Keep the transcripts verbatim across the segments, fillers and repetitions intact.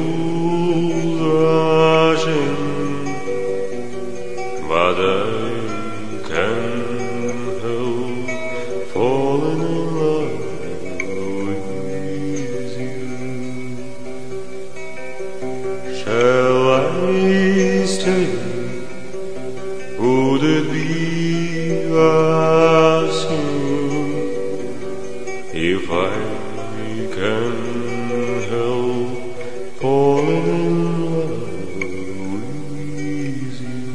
fools rushing, but I can't help falling in love with you. Shall I stay? Would it be a sin if I can help falling in love with you?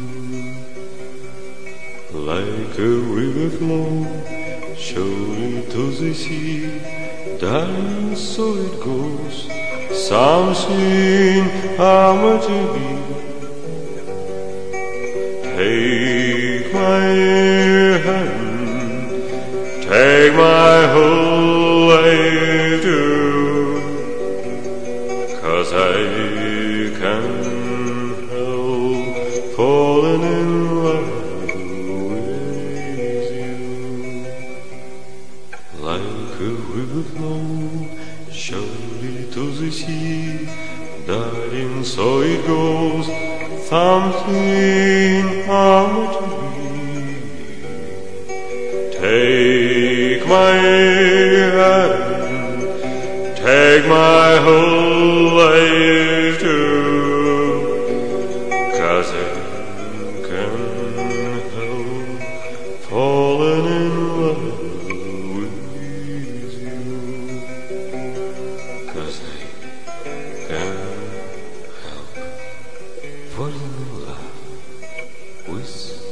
Like a river flow surely to the sea, darling, so it goes, something I'm to be. Take my hand, take my whole life too, 'cause I can't help falling in love with you. Like a river flow surely to the sea, darling, so it goes, something I'm to be. Take my hand, take my whole life too, 'cause I can't help falling in love with you, 'cause I can't help falling in love with